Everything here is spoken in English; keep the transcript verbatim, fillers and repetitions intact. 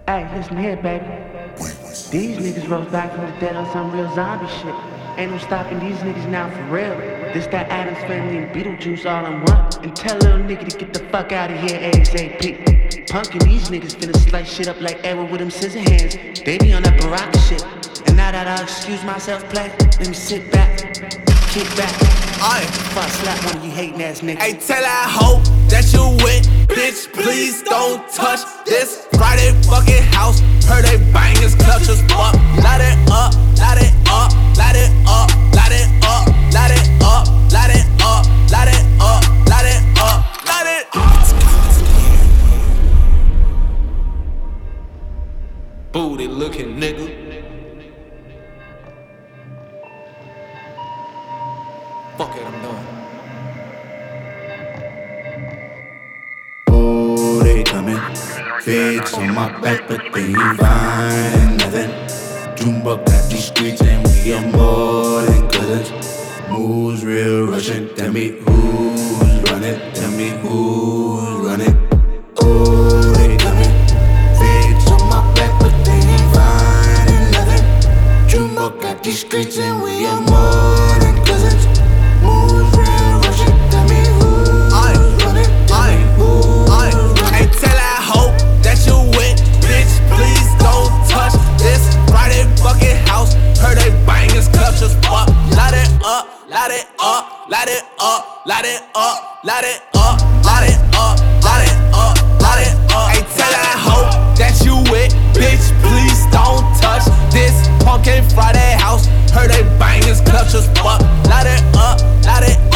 Hey, listen here, baby. These niggas rose back from the dead on some real zombie shit. Ain't no stopping these niggas now for real. This that Addams Family and Beetlejuice all in one. And tell little nigga to get the fuck out of here ASAP. Punkin' these niggas finna slice shit up like Edward with them scissor hands. They be on that Barack shit. And now that I'll excuse myself, play, let me sit back, kick back. Aye. Before I slap one of you hating ass niggas. Hey, tell that hoe that you with, bitch, please don't touch this Friday fucking house. Heard they bangers, clutches fuck. Light it up, light it up, light it up, light it up, light it up, light it up, light it up, light it up, light it up. Booty looking nigga. Fuck it, I'm done. Oh, they coming. Figs on my back, but they ain't finding nothing. Junebug got these streets and we are more than cousins. Moves real Russian. Tell me who's running. Tell me who's running. Oh, they coming. Figs on my back, but they ain't finding nothing. Junebug got these streets and we are more than cousins. Moves real Russian. Tell me who's running. Tell me who's running. Hey, tell that hoe that you with, bitch, please don't touch this Friday fucking house. Heard they bangers, clutches fuck. Light it up, light it up, light it up, light it up, light it up, light it up, light it up, light it up. Hey, tell that hoe that you with, bitch, please don't touch this pumpkin Friday house. Heard they bangers, clutches fuck. Light it up, light it